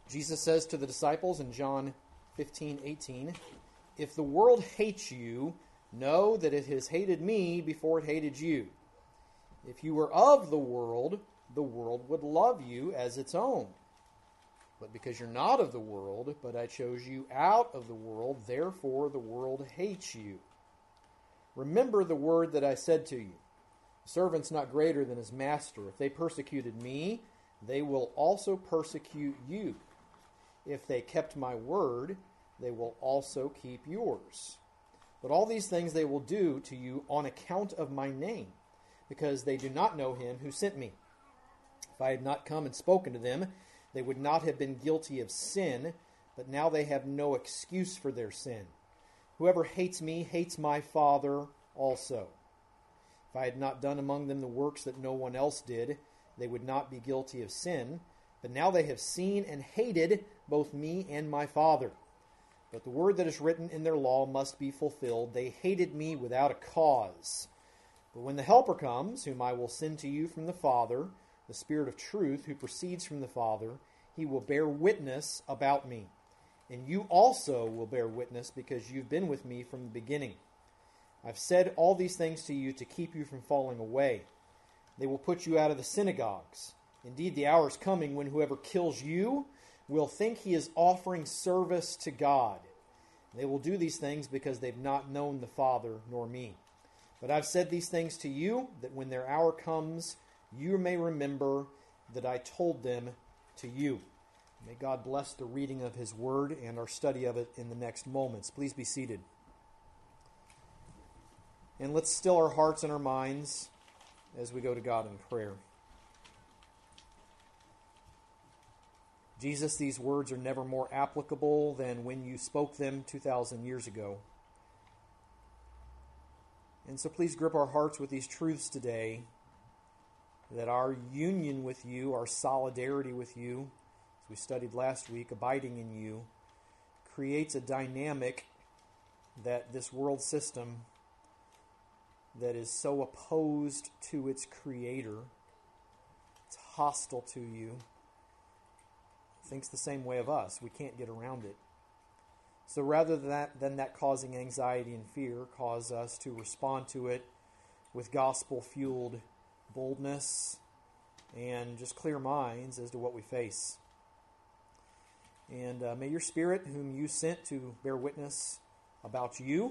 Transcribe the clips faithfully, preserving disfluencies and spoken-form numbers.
Jesus says to the disciples in John fifteen eighteen, "If the world hates you, know that it has hated me before it hated you. If you were of the world, the world would love you as its own. But because you're not of the world, but I chose you out of the world, therefore the world hates you. Remember the word that I said to you. The servant's not greater than his master. If they persecuted me, they will also persecute you. If they kept my word, they will also keep yours. But all these things they will do to you on account of my name, because they do not know him who sent me. If I had not come and spoken to them, they would not have been guilty of sin, but now they have no excuse for their sin. Whoever hates me hates my Father also. If I had not done among them the works that no one else did, they would not be guilty of sin. But now they have seen and hated both me and my Father. But the word that is written in their law must be fulfilled. They hated me without a cause. But when the Helper comes, whom I will send to you from the Father, the Spirit of truth who proceeds from the Father, he will bear witness about me. And you also will bear witness because you've been with me from the beginning. I've said all these things to you to keep you from falling away. They will put you out of the synagogues. Indeed, the hour is coming when whoever kills you will think he is offering service to God. They will do these things because they've not known the Father nor me. But I've said these things to you, that when their hour comes, you may remember that I told them to you." May God bless the reading of his word and our study of it in the next moments. Please be seated. And let's still our hearts and our minds as we go to God in prayer. Jesus, these words are never more applicable than when you spoke them two thousand years ago. And so please grip our hearts with these truths today, that our union with you, our solidarity with you, as we studied last week, abiding in you, creates a dynamic that this world system that is so opposed to its creator, it's hostile to you, thinks the same way of us. We can't get around it. So rather than that, than that causing anxiety and fear, cause us to respond to it with gospel-fueled boldness and just clear minds as to what we face. And uh, may your Spirit, whom you sent to bear witness about you,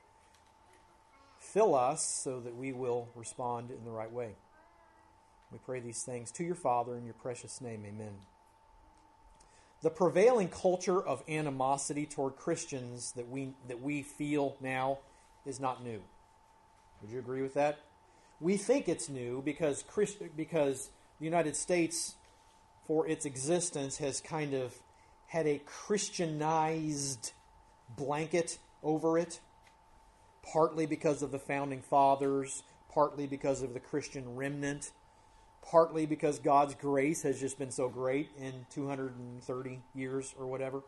fill us so that we will respond in the right way. We pray these things to your Father in your precious name. Amen. The prevailing culture of animosity toward Christians that we that we feel now is not new. Would you agree with that? We think it's new because Christ, because the United States, for its existence, has kind of had a Christianized blanket over it, partly because of the Founding Fathers, partly because of the Christian remnant, partly because God's grace has just been so great in two hundred thirty years or whatever.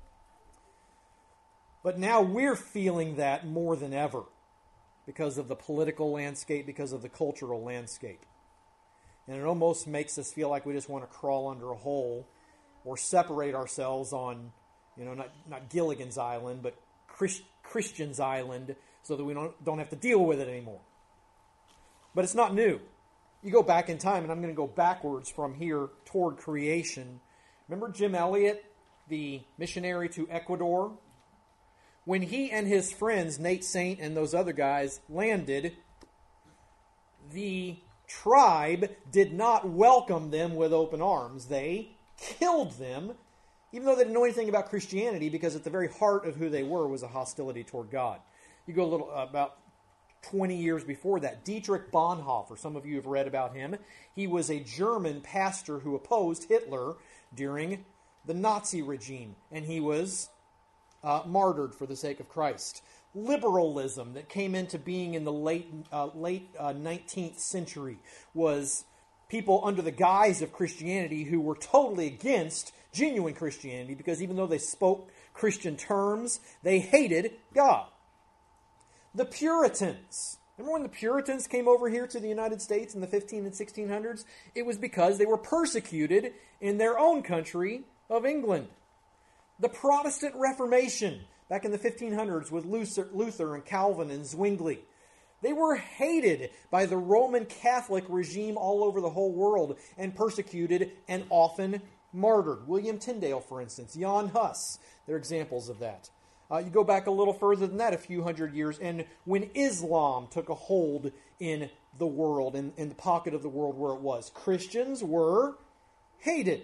But now we're feeling that more than ever because of the political landscape, because of the cultural landscape. And it almost makes us feel like we just want to crawl under a hole or separate ourselves on, you know, not, not Gilligan's Island, but Christ, Christian's Island, so that we don't, don't have to deal with it anymore. But it's not new. You go back in time, and I'm going to go backwards from here toward creation. Remember Jim Elliot, the missionary to Ecuador? When he and his friends, Nate Saint and those other guys, landed, the tribe did not welcome them with open arms. They killed them, even though they didn't know anything about Christianity, because at the very heart of who they were was a hostility toward God. You go a little uh, about twenty years before that, Dietrich Bonhoeffer, some of you have read about him. He was a German pastor who opposed Hitler during the Nazi regime, and he was uh, martyred for the sake of Christ. Liberalism that came into being in the late uh, late uh, nineteenth century was people under the guise of Christianity who were totally against genuine Christianity, because even though they spoke Christian terms, they hated God. The Puritans. Remember when the Puritans came over here to the United States in the fifteen and sixteen hundreds? It was because they were persecuted in their own country of England. The Protestant Reformation back in the fifteen hundreds with Luther, Luther and Calvin and Zwingli. They were hated by the Roman Catholic regime all over the whole world and persecuted and often martyred. William Tyndale, for instance, Jan Hus, they're examples of that. Uh, you go back a little further than that, a few hundred years, and when Islam took a hold in the world, in, in the pocket of the world where it was, Christians were hated.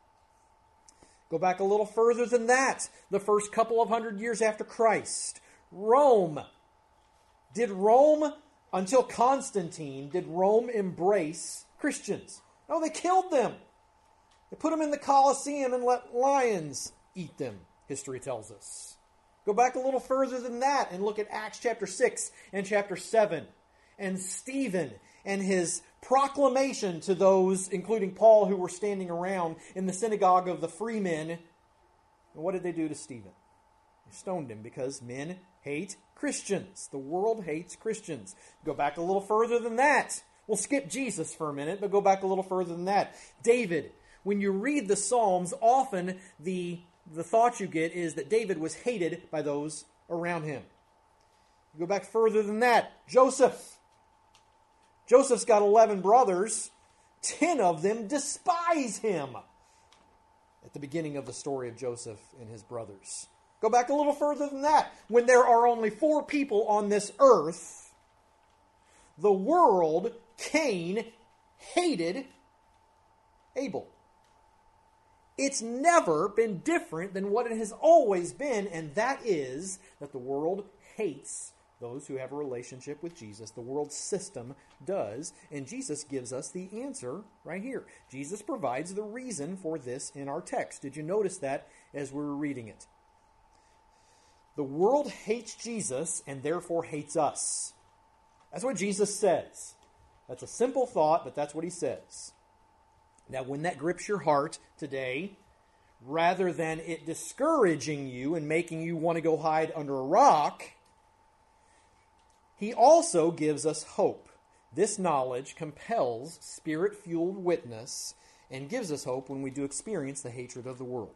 Go back a little further than that, the first couple of hundred years after Christ, Rome. Did Rome, until Constantine, did Rome embrace Christians? No, they killed them. They put them in the Colosseum and let lions eat them, history tells us. Go back a little further than that and look at Acts chapter six and chapter seven. And Stephen and his proclamation to those, including Paul, who were standing around in the synagogue of the freemen. And what did they do to Stephen? They stoned him because men hate Christians. The world hates Christians. Go back a little further than that. We'll skip Jesus for a minute, but go back a little further than that. David, when you read the Psalms, often the, the thought you get is that David was hated by those around him. You go back further than that. Joseph. Joseph's got eleven brothers. Ten of them despise him. At the beginning of the story of Joseph and his brothers. Go back a little further than that. When there are only four people on this earth, the world, Cain, hated Abel. It's never been different than what it has always been, and that is that the world hates those who have a relationship with Jesus. The world system does, and Jesus gives us the answer right here. Jesus provides the reason for this in our text. Did you notice that as we were reading it? The world hates Jesus and therefore hates us. That's what Jesus says. That's a simple thought, but that's what he says. Now, when that grips your heart today, rather than it discouraging you and making you want to go hide under a rock, he also gives us hope. This knowledge compels Spirit-fueled witness and gives us hope when we do experience the hatred of the world.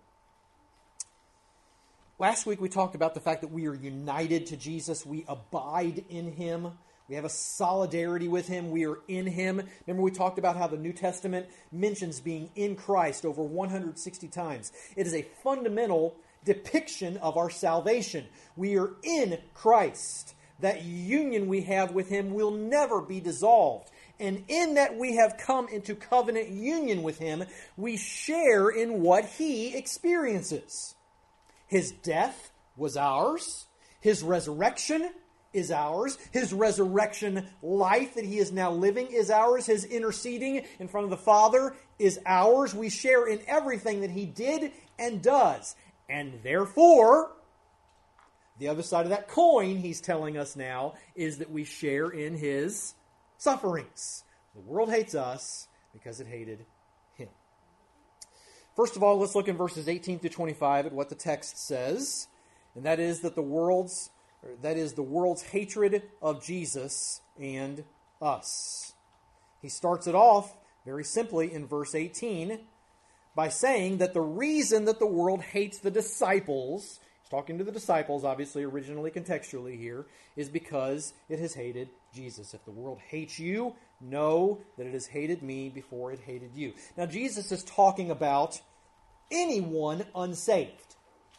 Last week we talked about the fact that we are united to Jesus. We abide in him. We have a solidarity with him. We are in him. Remember we talked about how the New Testament mentions being in Christ over one hundred sixty times. It is a fundamental depiction of our salvation. We are in Christ. That union we have with him will never be dissolved. And in that we have come into covenant union with him, we share in what he experiences. His death was ours. His resurrection is ours. His resurrection life that he is now living is ours. His interceding in front of the Father is ours. We share in everything that he did and does. And therefore, the other side of that coin, he's telling us now, is that we share in his sufferings. The world hates us because it hated him. First of all, let's look in verses eighteen through twenty-five at what the text says, and that is that the world's that is the world's hatred of Jesus and us. He starts it off very simply in verse eighteen by saying that the reason that the world hates the disciples, he's talking to the disciples, obviously originally contextually here, is because it has hated Jesus. If the world hates you, know that it has hated me before it hated you. Now Jesus is talking about anyone unsaved.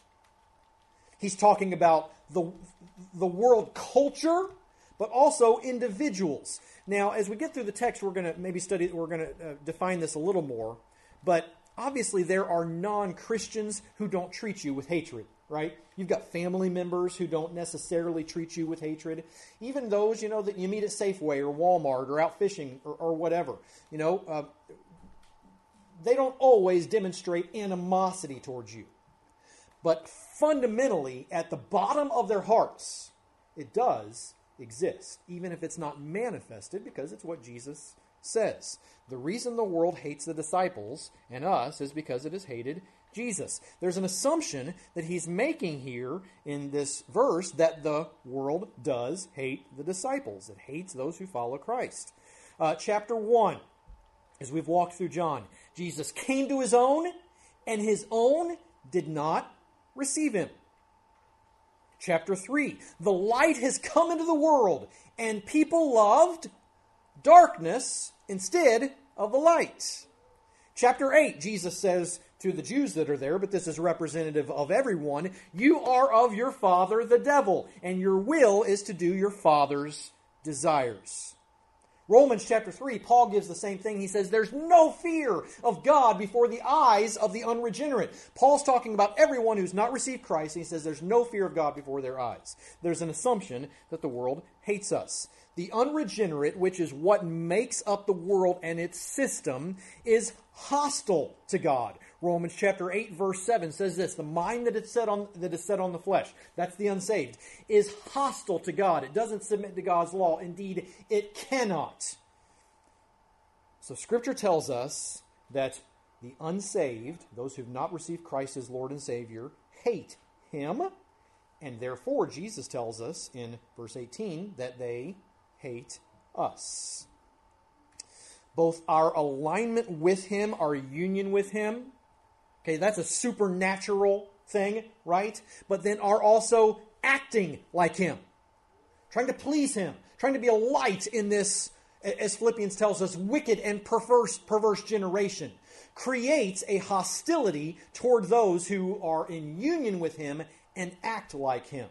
He's talking about the, the world culture, but also individuals. Now, as we get through the text, we're going to maybe study, we're going to uh, define this a little more. But obviously there are non-Christians who don't treat you with hatred, right? You've got family members who don't necessarily treat you with hatred. Even those, you know, that you meet at Safeway or Walmart or out fishing or, or whatever. You know, uh, they don't always demonstrate animosity towards you. But fundamentally, at the bottom of their hearts, it does exist, even if it's not manifested, because it's what Jesus says. The reason the world hates the disciples and us is because it has hated Jesus. There's an assumption that he's making here in this verse that the world does hate the disciples. It hates those who follow Christ. Uh, chapter one, as we've walked through John, Jesus came to his own, and his own did not receive him. Chapter three, the light has come into the world, and people loved darkness instead of the light. Chapter eight, Jesus says to the Jews that are there, but this is representative of everyone, you are of your father the devil, and your will is to do your father's desires. Romans chapter three, Paul gives the same thing. He says there's no fear of God before the eyes of the unregenerate. Paul's talking about everyone who's not received Christ, and he says there's no fear of God before their eyes. There's an assumption that the world hates us. The unregenerate, which is what makes up the world and its system, is hostile to God. Romans chapter eight, verse seven says this, the mind that is set on, that is set on the flesh, that's the unsaved, is hostile to God. It doesn't submit to God's law. Indeed, it cannot. So Scripture tells us that the unsaved, those who have not received Christ as Lord and Savior, hate Him, and therefore Jesus tells us in verse eighteen that they hate us. Both our alignment with Him, our union with Him, okay, that's a supernatural thing, right? But then are also acting like Him, trying to please Him, trying to be a light in this, as Philippians tells us, wicked and perverse, perverse generation, creates a hostility toward those who are in union with Him and act like Him.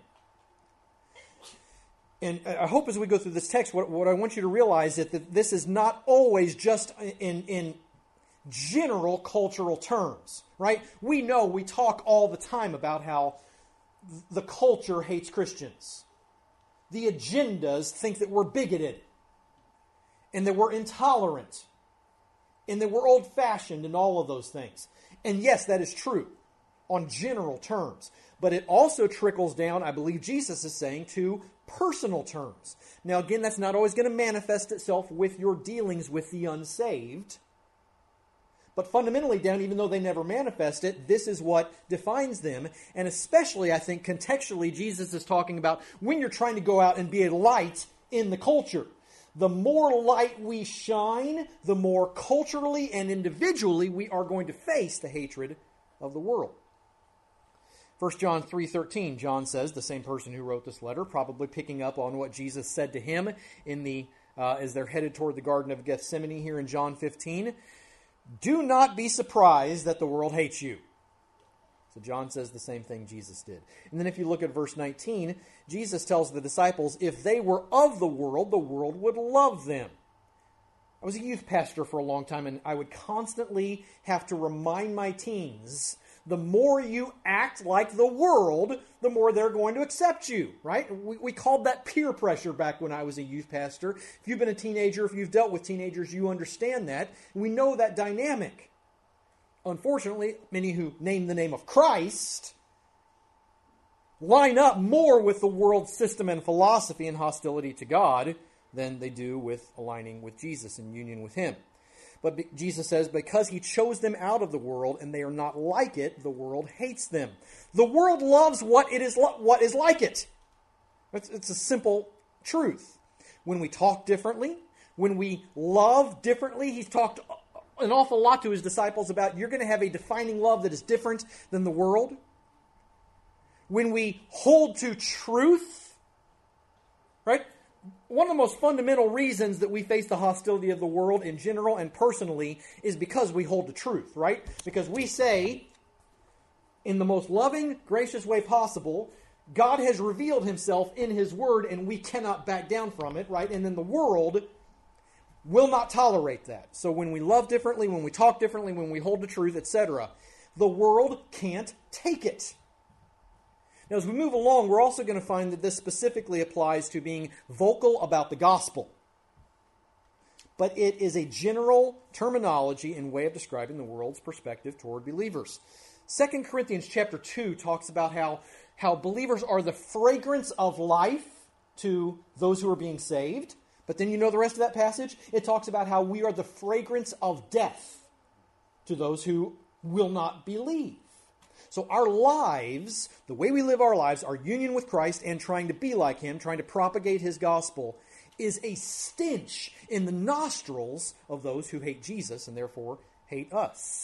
And I hope as we go through this text, what, what I want you to realize is that this is not always just in, in general cultural terms, right? We know, we talk all the time about how the culture hates Christians. The agendas think that we're bigoted, and that we're intolerant, and that we're old-fashioned, and all of those things. And yes, that is true on general terms. But it also trickles down, I believe Jesus is saying, to personal terms. Now again, that's not always going to manifest itself with your dealings with the unsaved. But fundamentally down, even though they never manifest it, this is what defines them. And especially, I think, contextually, Jesus is talking about when you're trying to go out and be a light in the culture. The more light we shine, the more culturally and individually we are going to face the hatred of the world. First John three thirteen, John says, the same person who wrote this letter, probably picking up on what Jesus said to him in the uh, as they're headed toward the Garden of Gethsemane here in John fifteen. Do not be surprised that the world hates you. So John says the same thing Jesus did. And then if you look at verse nineteen, Jesus tells the disciples, if they were of the world, the world would love them. I was a youth pastor for a long time, and I would constantly have to remind my teens, the more you act like the world, the more they're going to accept you, right? We, we called that peer pressure back when I was a youth pastor. If you've been a teenager, if you've dealt with teenagers, you understand that. We know that dynamic. Unfortunately, many who name the name of Christ line up more with the world system and philosophy and hostility to God than they do with aligning with Jesus and union with Him. But Jesus says, because He chose them out of the world and they are not like it, the world hates them. The world loves what it is, what is like it. It's, it's a simple truth. When we talk differently, when we love differently, He's talked an awful lot to His disciples about you're going to have a defining love that is different than the world. When we hold to truth, right? One of the most fundamental reasons that we face the hostility of the world in general and personally is because we hold to truth, right? Because we say, in the most loving, gracious way possible, God has revealed Himself in His Word and we cannot back down from it, right? And then the world will not tolerate that. So when we love differently, when we talk differently, when we hold to truth, et cetera, the world can't take it. Now, as we move along, we're also going to find that this specifically applies to being vocal about the gospel. But it is a general terminology and way of describing the world's perspective toward believers. Second Corinthians chapter two talks about how, how believers are the fragrance of life to those who are being saved. But then you know the rest of that passage? It talks about how we are the fragrance of death to those who will not believe. So our lives, the way we live our lives, our union with Christ and trying to be like Him, trying to propagate His gospel, is a stench in the nostrils of those who hate Jesus and therefore hate us.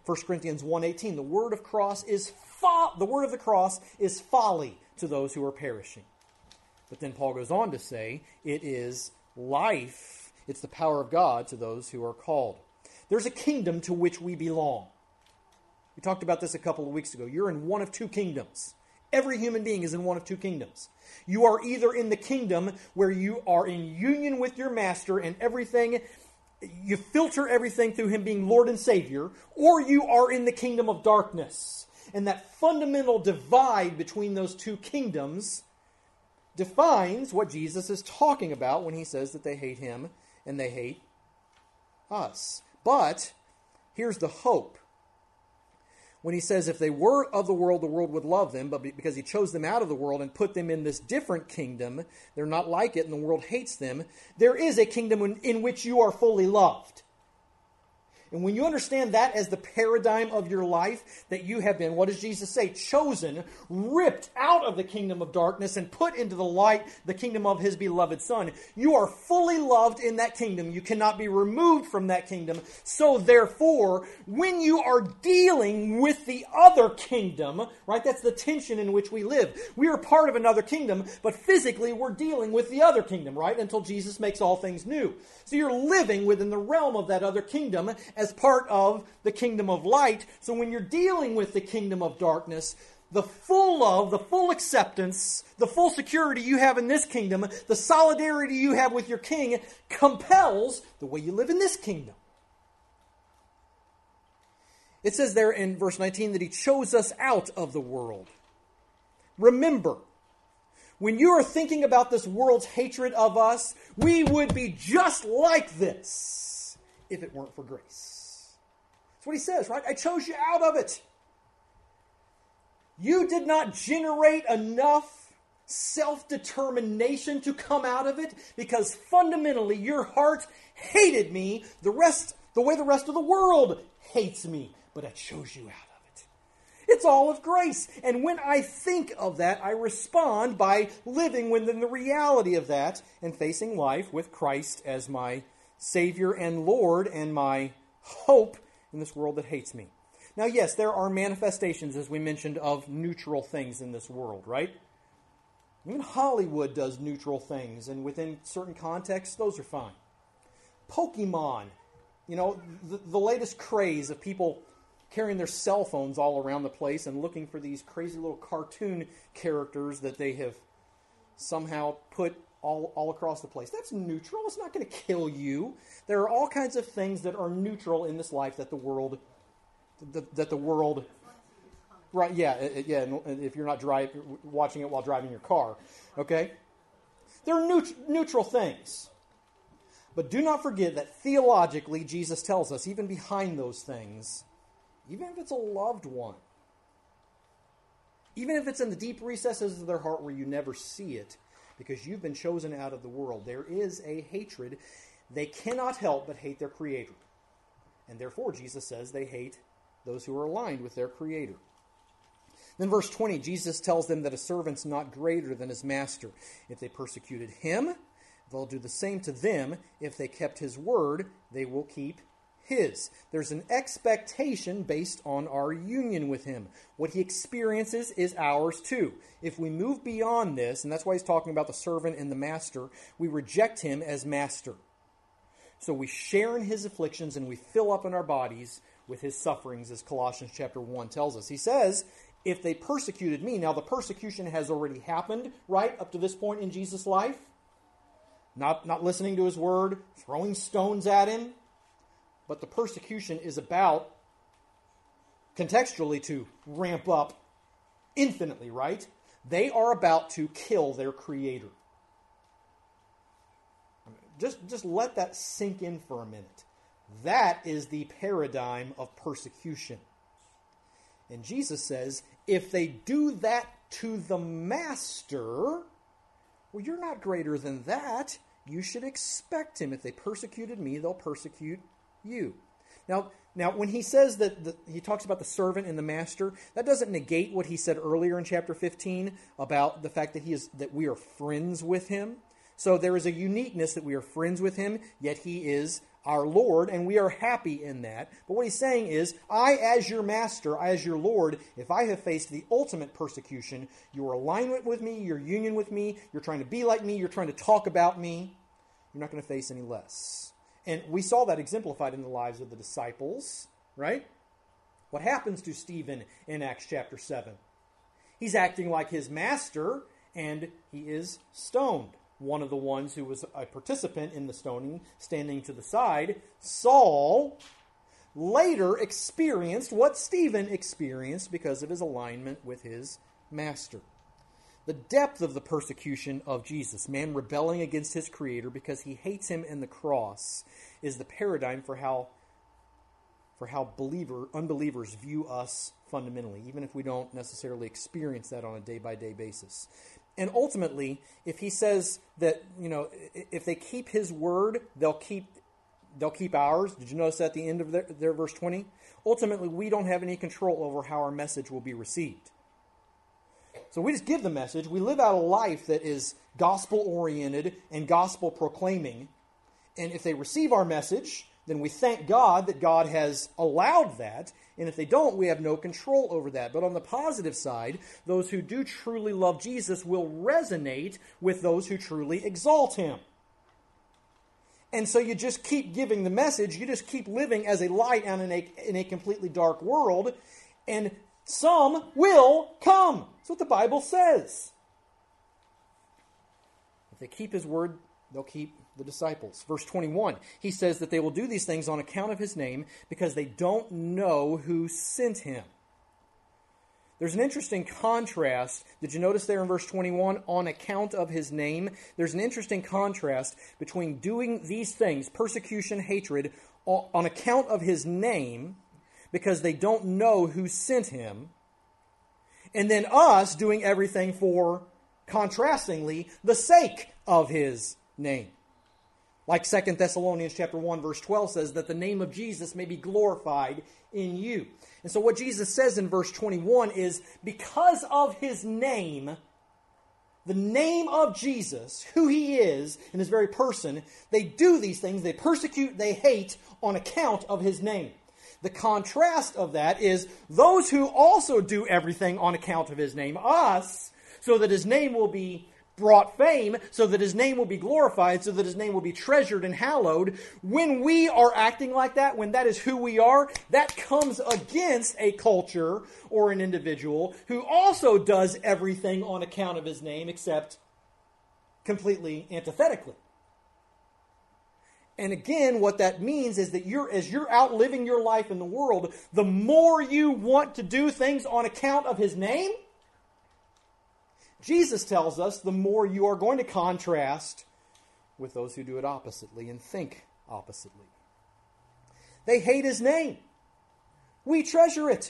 First Corinthians one eighteen, the word of cross is fo- the word of the cross is folly to those who are perishing. But then Paul goes on to say it is life, it's the power of God to those who are called. There's a kingdom to which we belong. We talked about this a couple of weeks ago. You're in one of two kingdoms. Every human being is in one of two kingdoms. You are either in the kingdom where you are in union with your master and everything, you filter everything through him being Lord and Savior, or you are in the kingdom of darkness. And that fundamental divide between those two kingdoms defines what Jesus is talking about when he says that they hate him and they hate us. But here's the hope. When he says if they were of the world, the world would love them, but because he chose them out of the world and put them in this different kingdom, they're not like it and the world hates them, there is a kingdom in, in which you are fully loved. And when you understand that as the paradigm of your life, that you have been, what does Jesus say? Chosen, ripped out of the kingdom of darkness and put into the light, the kingdom of his beloved Son. You are fully loved in that kingdom. You cannot be removed from that kingdom. So therefore, when you are dealing with the other kingdom, right, that's the tension in which we live. We are part of another kingdom, but physically we're dealing with the other kingdom, right, until Jesus makes all things new. So you're living within the realm of that other kingdom as part of the kingdom of light. So when you're dealing with the kingdom of darkness, the full love, the full acceptance, the full security you have in this kingdom, the solidarity you have with your king compels the way you live in this kingdom. It says there in verse nineteen that he chose us out of the world. Remember, when you are thinking about this world's hatred of us, we would be just like this if it weren't for grace. That's what he says, right? I chose you out of it. You did not generate enough self-determination to come out of it because fundamentally your heart hated me the rest, the way the rest of the world hates me. But I chose you out of it. It's all of grace. And when I think of that, I respond by living within the reality of that and facing life with Christ as my Savior and Lord and my hope in this world that hates me. Now, yes, there are manifestations, as we mentioned, of neutral things in this world, right? Even Hollywood does neutral things, and within certain contexts, those are fine. Pokemon, you know, the, the latest craze of people carrying their cell phones all around the place and looking for these crazy little cartoon characters that they have somehow put all, all across the place. That's neutral. It's not going to kill you. There are all kinds of things that are neutral in this life that the world, that, that the world, right? Yeah, yeah. If you're not drive, watching it while driving your car, okay. There are neut- neutral things, but do not forget that theologically, Jesus tells us even behind those things, even if it's a loved one, even if it's in the deep recesses of their heart where you never see it, because you've been chosen out of the world, there is a hatred. They cannot help but hate their Creator. And therefore, Jesus says they hate those who are aligned with their Creator. Then verse twenty, Jesus tells them that a servant's not greater than his master. If they persecuted him, they'll do the same to them. If they kept his word, they will keep his. There's an expectation based on our union with him. What he experiences is ours too. If we move beyond this, and that's why he's talking about the servant and the master, we reject him as master. So we share in his afflictions and we fill up in our bodies with his sufferings, as Colossians chapter one tells us. He says, if they persecuted me, now the persecution has already happened, right, up to this point in Jesus' life. Not, not listening to his word, throwing stones at him. But the persecution is about, contextually, to ramp up infinitely, right? They are about to kill their Creator. Just, just let that sink in for a minute. That is the paradigm of persecution. And Jesus says, if they do that to the master, well, you're not greater than that. You should expect him. If they persecuted me, they'll persecute you. Now, now, when he says that the, he talks about the servant and the master, that doesn't negate what he said earlier in chapter fifteen about the fact that he is that we are friends with him. So there is a uniqueness that we are friends with him, yet he is our Lord, and we are happy in that. But what he's saying is, I, as your master, I, as your Lord, if I have faced the ultimate persecution, your alignment with me, your union with me, you're trying to be like me, you're trying to talk about me, you're not going to face any less. And we saw that exemplified in the lives of the disciples, right? What happens to Stephen in Acts chapter seven? He's acting like his master, and he is stoned. One of the ones who was a participant in the stoning, standing to the side, Saul, later experienced what Stephen experienced because of his alignment with his master. The depth of the persecution of Jesus, man rebelling against his Creator because he hates him and the cross, is the paradigm for how, for how believer, unbelievers view us fundamentally, even if we don't necessarily experience that on a day-by-day basis. And ultimately, if he says that, you know, if they keep his word, they'll keep they'll keep ours. Did you notice at the end of their, their verse twenty? Ultimately, we don't have any control over how our message will be received. So we just give the message. We live out a life that is gospel-oriented and gospel-proclaiming. And if they receive our message, then we thank God that God has allowed that. And if they don't, we have no control over that. But on the positive side, those who do truly love Jesus will resonate with those who truly exalt him. And so you just keep giving the message. You just keep living as a light in a, in a completely dark world. And some will come. That's what the Bible says. If they keep his word, they'll keep the disciples. Verse twenty-one, he says that they will do these things on account of his name because they don't know who sent him. There's an interesting contrast. Did you notice there in verse twenty-one, on account of his name? There's an interesting contrast between doing these things, persecution, hatred, on account of his name, because they don't know who sent him, and then us doing everything for, contrastingly, the sake of his name. Like Second Thessalonians chapter one, verse twelve says that the name of Jesus may be glorified in you. And so what Jesus says in verse twenty-one is, because of his name, the name of Jesus, who he is in his very person, they do these things, they persecute, they hate on account of his name. The contrast of that is those who also do everything on account of his name, us, so that his name will be brought fame, so that his name will be glorified, so that his name will be treasured and hallowed. When we are acting like that, when that is who we are, that comes against a culture or an individual who also does everything on account of his name, except completely antithetically. And again, what that means is that you're, as you're out living your life in the world, the more you want to do things on account of his name, Jesus tells us the more you are going to contrast with those who do it oppositely and think oppositely. They hate his name. We treasure it.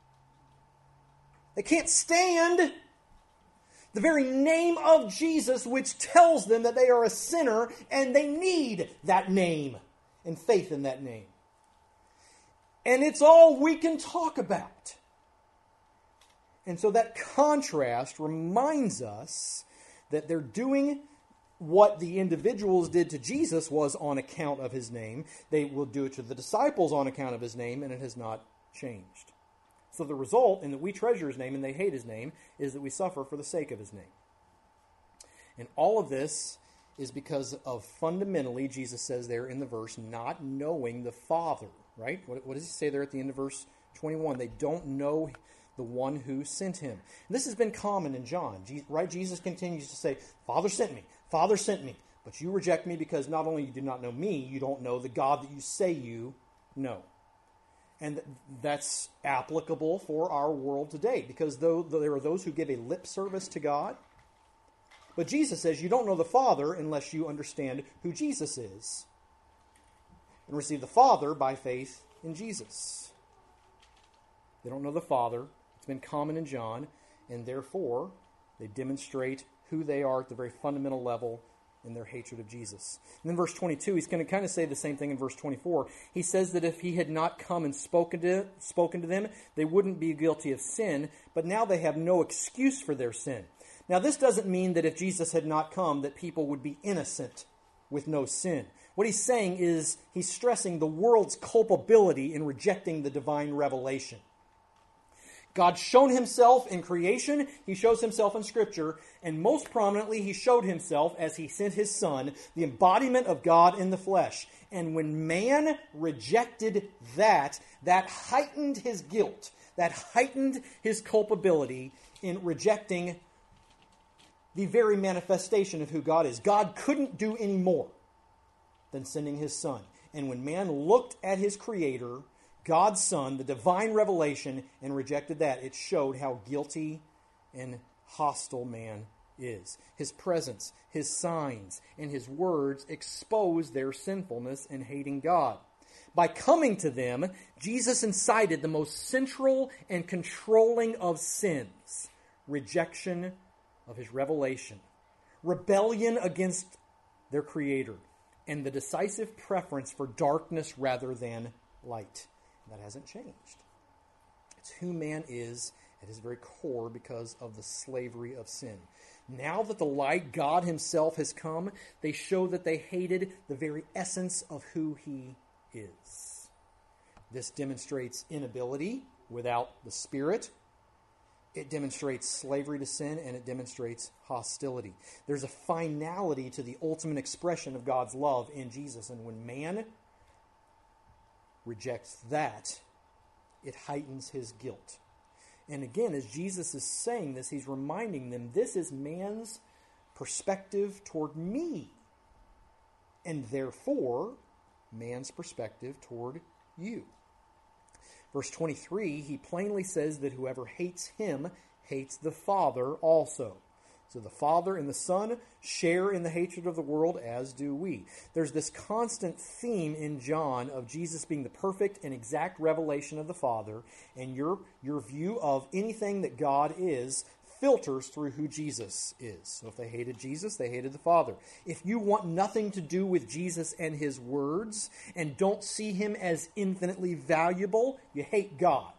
They can't stand the very name of Jesus, which tells them that they are a sinner and they need that name and faith in that name. And it's all we can talk about. And so that contrast reminds us that they're doing what the individuals did to Jesus was on account of his name. They will do it to the disciples on account of his name, and it has not changed. So the result, in that we treasure his name and they hate his name, is that we suffer for the sake of his name. And all of this is because of fundamentally, Jesus says there in the verse, not knowing the Father. Right? What, what does he say there at the end of verse twenty-one? They don't know the one who sent him. And this has been common in John, right? Jesus continues to say, Father sent me, Father sent me, but you reject me because not only you do not know me, you don't know the God that you say you know. And that's applicable for our world today, because though there are those who give a lip service to God, but Jesus says you don't know the Father unless you understand who Jesus is and receive the Father by faith in Jesus. They don't know the Father. It's been common in John, and therefore they demonstrate who they are at the very fundamental level in their hatred of Jesus. And then verse twenty-two, he's going to kind of say the same thing in verse twenty-four. He says that if he had not come and spoken to, spoken to them, they wouldn't be guilty of sin, but now they have no excuse for their sin. Now this doesn't mean that if Jesus had not come, that people would be innocent with no sin. What he's saying is he's stressing the world's culpability in rejecting the divine revelation. God's shown himself in creation, he shows himself in Scripture, and most prominently he showed himself as he sent his Son, the embodiment of God in the flesh. And when man rejected that, that heightened his guilt, that heightened his culpability in rejecting the very manifestation of who God is. God couldn't do any more than sending his Son. And when man looked at his Creator, God's Son, the divine revelation, and rejected that, it showed how guilty and hostile man is. His presence, his signs, and his words expose their sinfulness in hating God. By coming to them, Jesus incited the most central and controlling of sins, rejection of his revelation, rebellion against their Creator, and the decisive preference for darkness rather than light. That hasn't changed. It's who man is at his very core because of the slavery of sin. Now that the light, God himself, has come, they show that they hated the very essence of who he is. This demonstrates inability without the Spirit. It demonstrates slavery to sin, and it demonstrates hostility. There's a finality to the ultimate expression of God's love in Jesus, and when man rejects that, it heightens his guilt. And again, as Jesus is saying this, he's reminding them, this is man's perspective toward me, and therefore man's perspective toward you. Verse twenty-three, he plainly says that whoever hates him hates the Father also. So the Father and the Son share in the hatred of the world, as do we. There's this constant theme in John of Jesus being the perfect and exact revelation of the Father, and your, your view of anything that God is filters through who Jesus is. So if they hated Jesus, they hated the Father. If you want nothing to do with Jesus and his words, and don't see him as infinitely valuable, you hate God.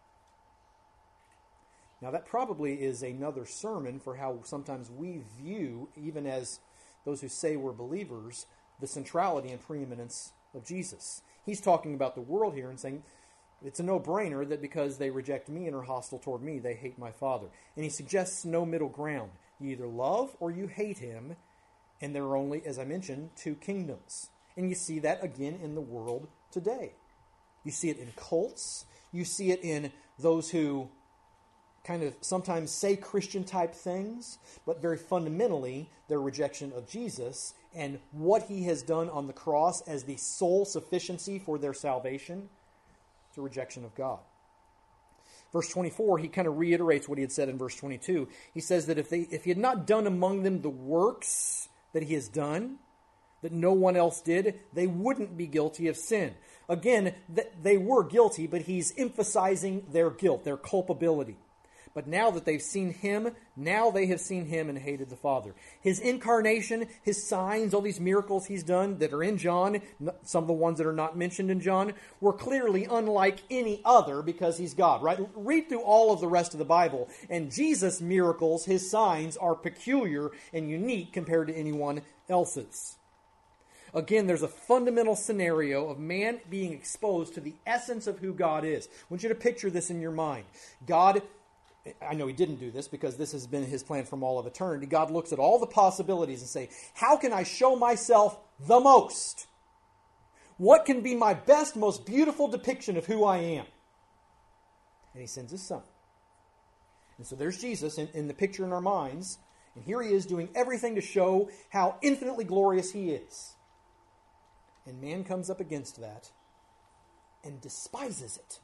Now, that probably is another sermon for how sometimes we view, even as those who say we're believers, the centrality and preeminence of Jesus. He's talking about the world here and saying it's a no-brainer that because they reject me and are hostile toward me, they hate my Father. And he suggests no middle ground. You either love or you hate him, and there are only, as I mentioned, two kingdoms. And you see that again in the world today. You see it in cults. You see it in those who kind of sometimes say Christian-type things, but very fundamentally, their rejection of Jesus and what he has done on the cross as the sole sufficiency for their salvation, it's a rejection of God. Verse twenty-four, he kind of reiterates what he had said in verse twenty-two. He says that if they, if he had not done among them the works that he has done, that no one else did, they wouldn't be guilty of sin. Again, they were guilty, but he's emphasizing their guilt, their culpability. But now that they've seen him, now they have seen him and hated the Father. His incarnation, his signs, all these miracles he's done that are in John, some of the ones that are not mentioned in John, were clearly unlike any other because he's God, right? Read through all of the rest of the Bible, and Jesus' miracles, his signs, are peculiar and unique compared to anyone else's. Again, there's a fundamental scenario of man being exposed to the essence of who God is. I want you to picture this in your mind. God, I know he didn't do this because this has been his plan from all of eternity. God looks at all the possibilities and say, how can I show myself the most? What can be my best, most beautiful depiction of who I am? And he sends his Son. And so there's Jesus in, in the picture in our minds. And here he is doing everything to show how infinitely glorious he is. And man comes up against that and despises it.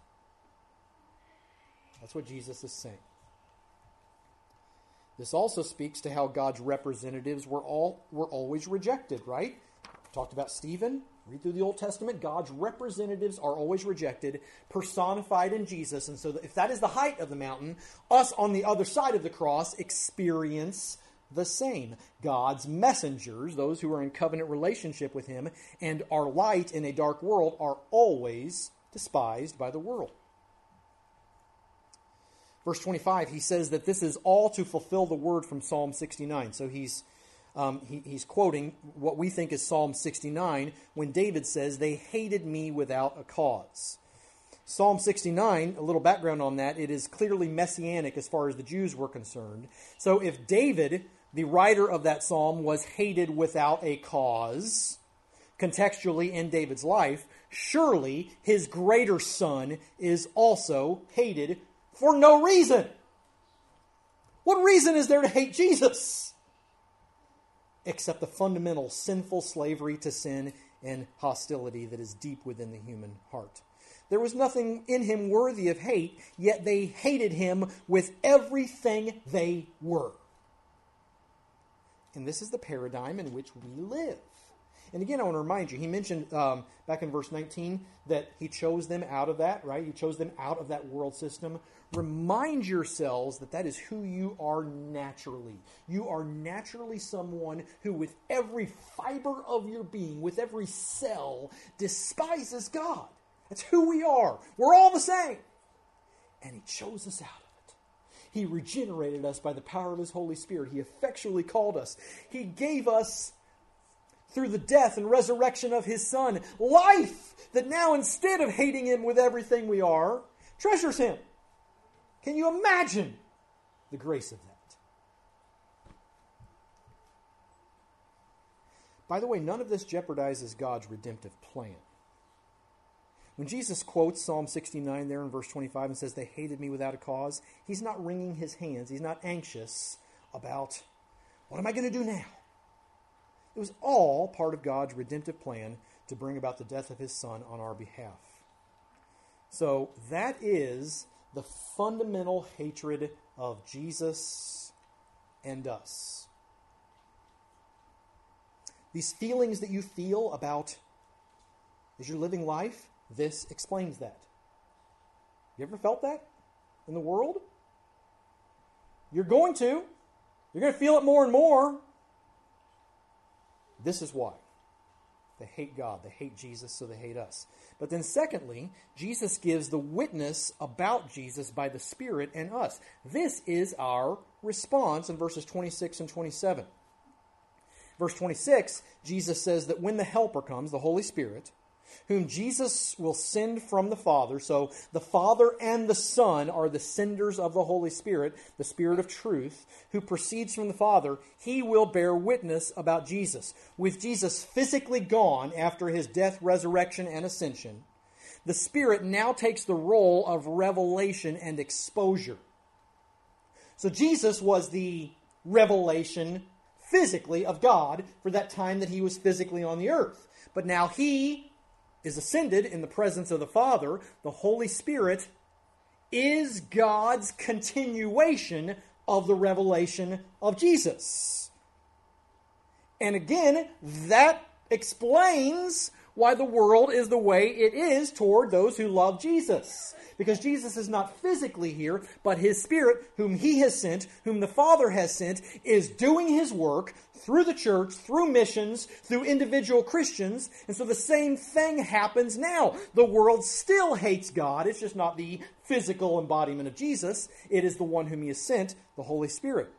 That's what Jesus is saying. This also speaks to how God's representatives were all were always rejected, right? We talked about Stephen. Read through the Old Testament. God's representatives are always rejected, personified in Jesus. And so if that is the height of the mountain, us on the other side of the cross experience the same. God's messengers, those who are in covenant relationship with him and are light in a dark world, are always despised by the world. Verse twenty-five, he says that this is all to fulfill the word from Psalm sixty-nine. So he's um, he, he's quoting what we think is Psalm sixty-nine when David says, they hated me without a cause. Psalm sixty-nine, a little background on that, it is clearly messianic as far as the Jews were concerned. So if David, the writer of that psalm, was hated without a cause, contextually in David's life, surely his greater son is also hated for no reason. What reason is there to hate Jesus? Except the fundamental sinful slavery to sin and hostility that is deep within the human heart. There was nothing in him worthy of hate, yet they hated him with everything they were. And this is the paradigm in which we live. And again, I want to remind you, he mentioned um, back in verse nineteen that he chose them out of that, right? He chose them out of that world system. Remind yourselves that that is who you are naturally. You are naturally someone who with every fiber of your being, with every cell, despises God. That's who we are. We're all the same. And he chose us out of it. He regenerated us by the power of his Holy Spirit. He effectually called us. He gave us, through the death and resurrection of his Son, life that now, instead of hating him with everything we are, treasures him. Can you imagine the grace of that? By the way, none of this jeopardizes God's redemptive plan. When Jesus quotes Psalm sixty-nine there in verse twenty-five and says, they hated me without a cause, he's not wringing his hands. He's not anxious about, what am I going to do now? It was all part of God's redemptive plan to bring about the death of his Son on our behalf. So that is the fundamental hatred of Jesus and us. These feelings that you feel about as you're living life, this explains that. You ever felt that in the world? You're going to. You're going to feel it more and more. This is why. They hate God. They hate Jesus, so they hate us. But then secondly, Jesus gives the witness about Jesus by the Spirit and us. This is our response in verses twenty-six and twenty-seven. Verse twenty-six, Jesus says that when the Helper comes, the Holy Spirit, whom Jesus will send from the Father. So the Father and the Son are the senders of the Holy Spirit, the Spirit of truth, who proceeds from the Father. He will bear witness about Jesus. With Jesus physically gone after his death, resurrection, and ascension, the Spirit now takes the role of revelation and exposure. So Jesus was the revelation physically of God for that time that he was physically on the earth. But now he is ascended in the presence of the Father. The Holy Spirit is God's continuation of the revelation of Jesus. And again, that explains why the world is the way it is toward those who love Jesus. Because Jesus is not physically here, but his Spirit, whom he has sent, whom the Father has sent, is doing his work through the church, through missions, through individual Christians. And so the same thing happens now. The world still hates God. It's just not the physical embodiment of Jesus. It is the one whom he has sent, the Holy Spirit.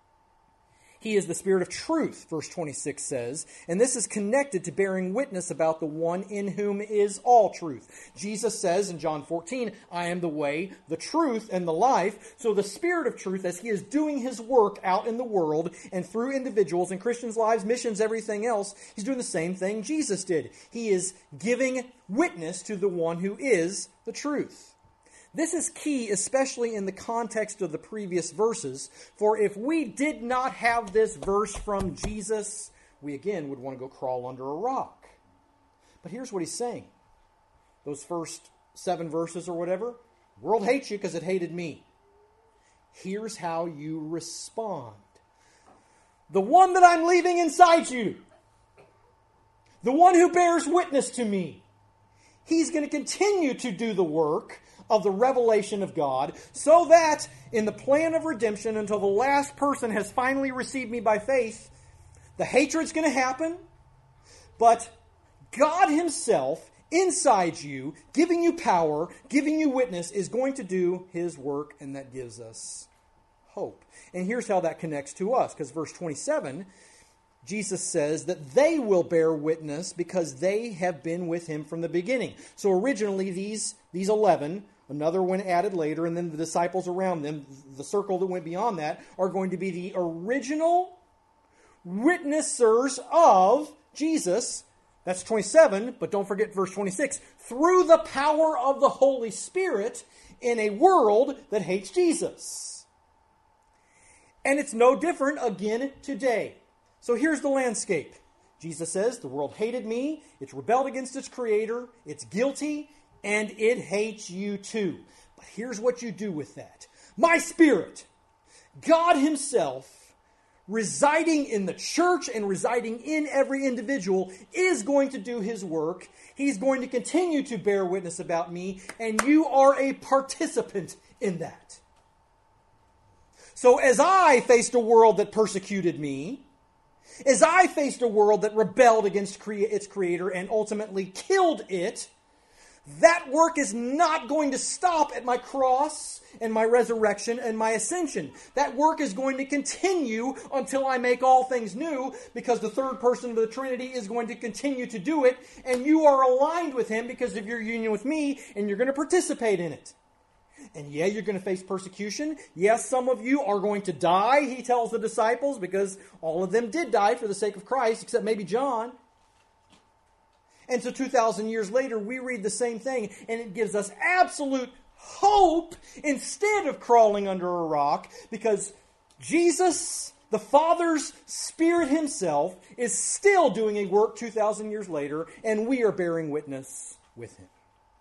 He is the Spirit of truth, verse twenty-six says, and this is connected to bearing witness about the one in whom is all truth. Jesus says in John fourteen, I am the way, the truth, and the life. So the Spirit of truth, as he is doing his work out in the world and through individuals and Christians' lives, missions, everything else, he's doing the same thing Jesus did. He is giving witness to the one who is the truth. This is key, especially in the context of the previous verses, for if we did not have this verse from Jesus, we again would want to go crawl under a rock. But here's what he's saying. Those first seven verses or whatever, the world hates you because it hated me. Here's how you respond. The one that I'm leaving inside you, the one who bears witness to me, he's going to continue to do the work of the revelation of God, so that in the plan of redemption, until the last person has finally received me by faith, the hatred's going to happen, but God himself inside you, giving you power, giving you witness, is going to do his work, and that gives us hope. And here's how that connects to us, because verse twenty-seven, Jesus says that they will bear witness because they have been with him from the beginning. So originally these, these eleven, another one added later, and then the disciples around them, the circle that went beyond that, are going to be the original witnessers of Jesus. That's twenty-seven, but don't forget verse twenty-six. Through the power of the Holy Spirit in a world that hates Jesus. And it's no different again today. So here's the landscape. Jesus says, the world hated me, it's rebelled against its creator, it's guilty, and it hates you too. But here's what you do with that. My Spirit, God himself, residing in the church and residing in every individual, is going to do his work. He's going to continue to bear witness about me, and you are a participant in that. So as I faced a world that persecuted me, as I faced a world that rebelled against its creator and ultimately killed it, that work is not going to stop at my cross and my resurrection and my ascension. That work is going to continue until I make all things new, because the third person of the Trinity is going to continue to do it, and you are aligned with him because of your union with me, and you're going to participate in it. And yeah, you're going to face persecution. Yes, some of you are going to die, he tells the disciples, because all of them did die for the sake of Christ, except maybe John. And so two thousand years later, we read the same thing, and it gives us absolute hope instead of crawling under a rock, because Jesus, the Father's Spirit himself, is still doing a work two thousand years later, and we are bearing witness with him.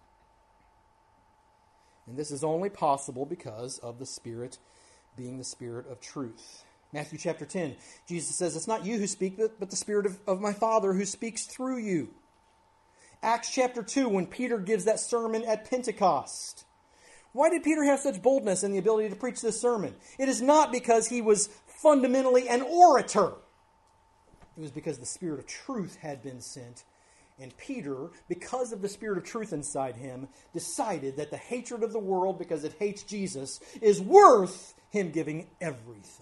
And this is only possible because of the Spirit being the Spirit of truth. Matthew chapter ten, Jesus says, it's not you who speak, but the Spirit of, of my Father who speaks through you. Acts chapter two, when Peter gives that sermon at Pentecost. Why did Peter have such boldness and the ability to preach this sermon? It is not because he was fundamentally an orator. It was because the Spirit of truth had been sent. And Peter, because of the Spirit of truth inside him, decided that the hatred of the world, because it hates Jesus, is worth him giving everything.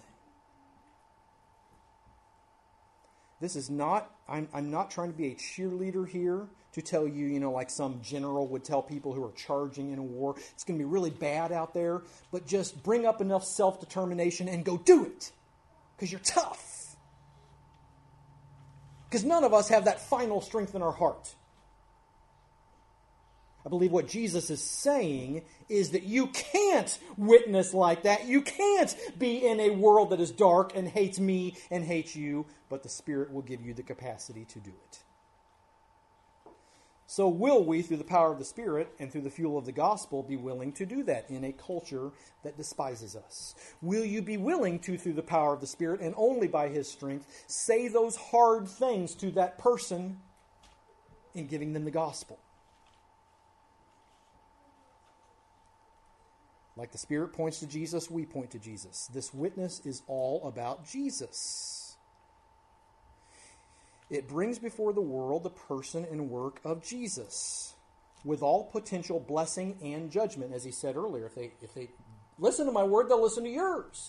This is not, I'm, I'm not trying to be a cheerleader here to tell you, you know, like some general would tell people who are charging in a war, it's going to be really bad out there, but just bring up enough self-determination and go do it. Because you're tough. Because none of us have that final strength in our heart. I believe what Jesus is saying is that you can't witness like that. You can't be in a world that is dark and hates me and hates you, but the Spirit will give you the capacity to do it. So will we, through the power of the Spirit and through the fuel of the gospel, be willing to do that in a culture that despises us? Will you be willing to, through the power of the Spirit and only by his strength, say those hard things to that person in giving them the gospel? Like the Spirit points to Jesus, we point to Jesus. This witness is all about Jesus. It brings before the world the person and work of Jesus, with all potential blessing and judgment, as he said earlier. If they, if they listen to my word, they'll listen to yours.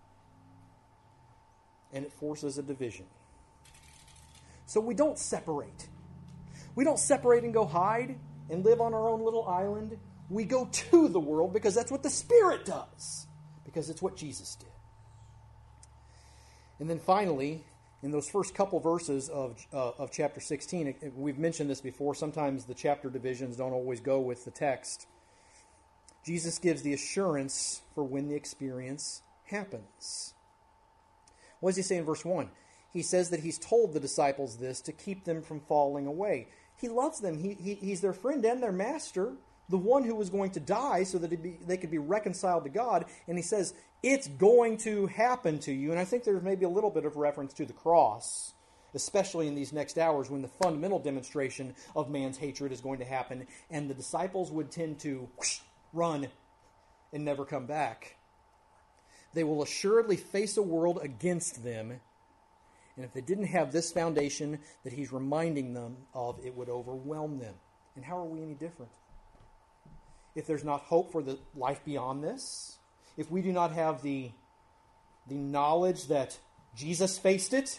And it forces a division. So we don't separate. We don't separate and go hide and live on our own little island. We go to the world because that's what the Spirit does. Because it's what Jesus did. And then finally, in those first couple verses of uh, of chapter sixteen, it, it, we've mentioned this before, sometimes the chapter divisions don't always go with the text. Jesus gives the assurance for when the experience happens. What does he say in verse one? He says that he's told the disciples this to keep them from falling away. He loves them. He, he, he's their friend and their master, the one who was going to die so that be, they could be reconciled to God. And he says, it's going to happen to you. And I think there's maybe a little bit of reference to the cross, especially in these next hours when the fundamental demonstration of man's hatred is going to happen. And the disciples would tend to whoosh, run and never come back. They will assuredly face a world against them. And if they didn't have this foundation that he's reminding them of, it would overwhelm them. And how are we any different? If there's not hope for the life beyond this, if we do not have the, the knowledge that Jesus faced it,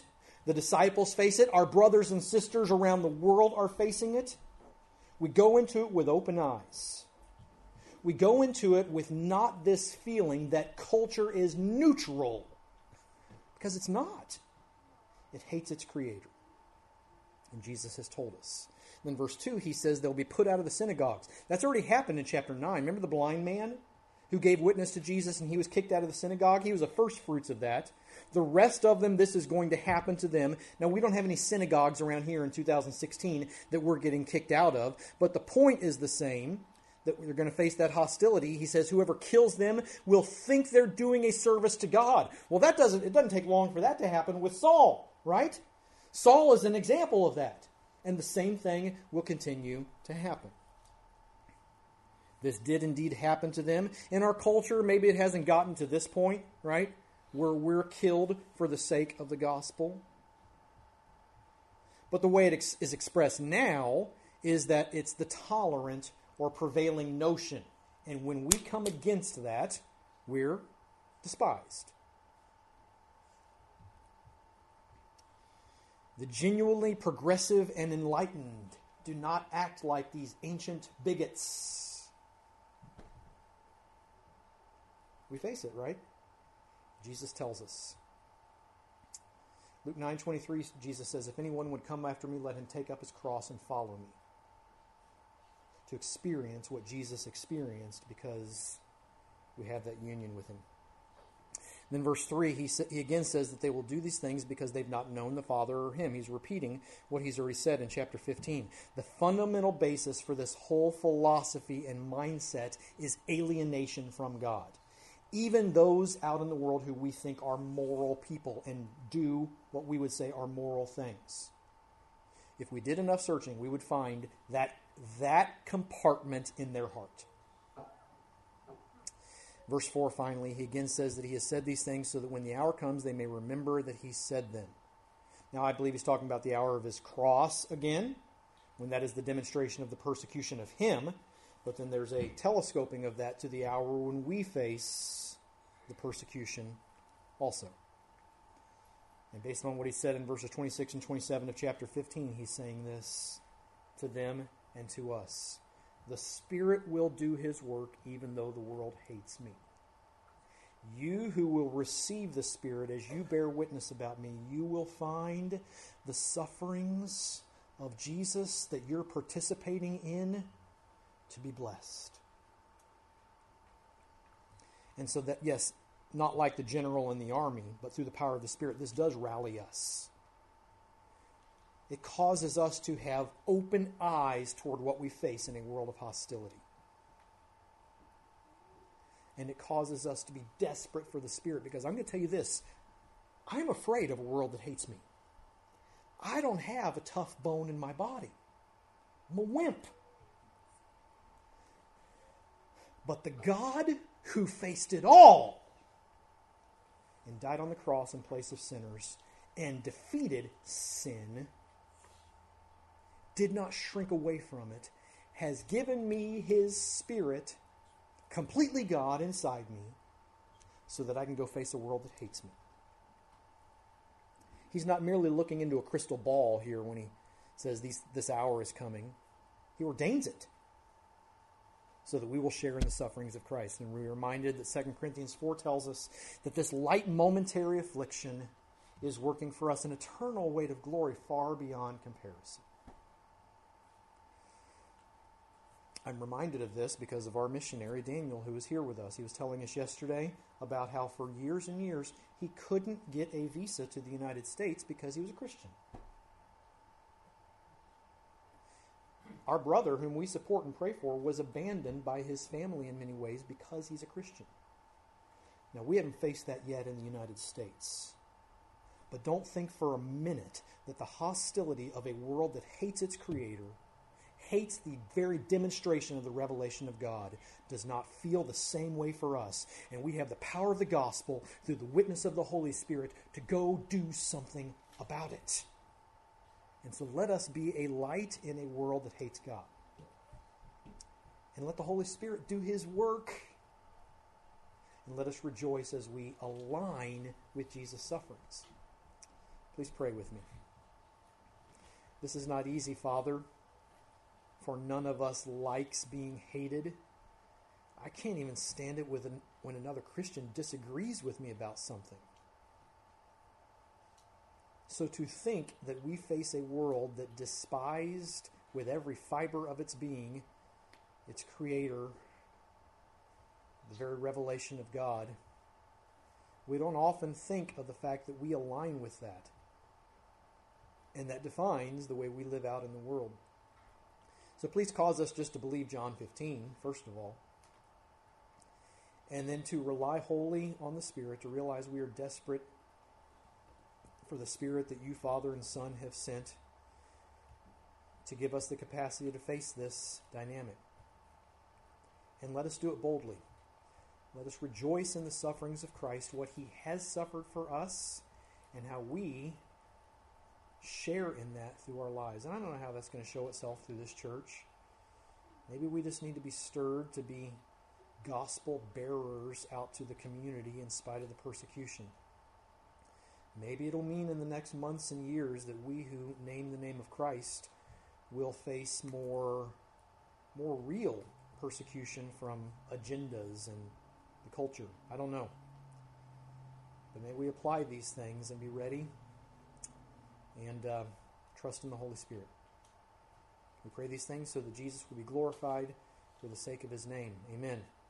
The disciples face it. Our brothers and sisters around the world are facing it. We go into it with open eyes. We go into it with not this feeling that culture is neutral, because it's not. It hates its creator. And Jesus has told us. Then verse two, he says they'll be put out of the synagogues. That's already happened in chapter nine. Remember the blind man who gave witness to Jesus and he was kicked out of the synagogue? He was the first fruits of that. The rest of them, this is going to happen to them. Now, we don't have any synagogues around here in two thousand sixteen that we're getting kicked out of, but the point is the same, that we're going to face that hostility. He says whoever kills them will think they're doing a service to God. Well, that doesn't, it doesn't take long for that to happen with Saul, right? Saul is an example of that. And the same thing will continue to happen. This did indeed happen to them. In our culture, maybe it hasn't gotten to this point, right? Where we're killed for the sake of the gospel. But the way it ex- is expressed now is that it's the tolerant or prevailing notion. And when we come against that, we're despised. The genuinely progressive and enlightened do not act like these ancient bigots. We face it, right? Jesus tells us. Luke nine twenty-three, Jesus says, if anyone would come after me, let him take up his cross and follow me. To experience what Jesus experienced because we have that union with him. And then verse three, he, he again says that they will do these things because they've not known the Father or him. He's repeating what he's already said in chapter fifteen. The fundamental basis for this whole philosophy and mindset is alienation from God. Even those out in the world who we think are moral people and do what we would say are moral things. If we did enough searching, we would find that that compartment in their heart. Verse four, finally, he again says that he has said these things so that when the hour comes, they may remember that he said them. Now, I believe he's talking about the hour of his cross again, when that is the demonstration of the persecution of him. But then there's a telescoping of that to the hour when we face the persecution also. And based on what he said in verses twenty-six and twenty-seven of chapter fifteen, he's saying this to them and to us. The Spirit will do his work even though the world hates me. You who will receive the Spirit as you bear witness about me, you will find the sufferings of Jesus that you're participating in to be blessed. And so that, yes, not like the general in the army, but through the power of the Spirit, this does rally us. It causes us to have open eyes toward what we face in a world of hostility. And it causes us to be desperate for the Spirit, because I'm going to tell you this, I'm afraid of a world that hates me. I don't have a tough bone in my body. I'm a wimp. But the God who faced it all and died on the cross in place of sinners and defeated sin, did not shrink away from it, has given me his Spirit, completely God inside me, so that I can go face a world that hates me. He's not merely looking into a crystal ball here when he says these, this hour is coming. He ordains it so that we will share in the sufferings of Christ. And we're reminded that Second Corinthians four tells us that this light momentary affliction is working for us an eternal weight of glory far beyond comparison. I'm reminded of this because of our missionary, Daniel, who was here with us. He was telling us yesterday about how for years and years he couldn't get a visa to the United States because he was a Christian. Our brother, whom we support and pray for, was abandoned by his family in many ways because he's a Christian. Now, we haven't faced that yet in the United States. But don't think for a minute that the hostility of a world that hates its Creator, hates the very demonstration of the revelation of God, does not feel the same way for us. And we have the power of the gospel through the witness of the Holy Spirit to go do something about it. And so let us be a light in a world that hates God. And let the Holy Spirit do his work. And let us rejoice as we align with Jesus' sufferings. Please pray with me. This is not easy, Father, for none of us likes being hated. I can't even stand it with an, when another Christian disagrees with me about something. So to think that we face a world that despised with every fiber of its being, its creator, the very revelation of God, we don't often think of the fact that we align with that. And that defines the way we live out in the world. So please cause us just to believe John fifteen, first of all. And then to rely wholly on the Spirit, to realize we are desperate for the Spirit that you, Father and Son, have sent to give us the capacity to face this dynamic. And let us do it boldly. Let us rejoice in the sufferings of Christ, what he has suffered for us, and how we share in that through our lives. And I don't know how that's going to show itself through this church. Maybe we just need to be stirred to be gospel bearers out to the community in spite of the persecution. Maybe it'll mean in the next months and years that we who name the name of Christ will face more, more real persecution from agendas and the culture. I don't know. But may we apply these things and be ready and uh, trust in the Holy Spirit. We pray these things so that Jesus will be glorified for the sake of his name. Amen.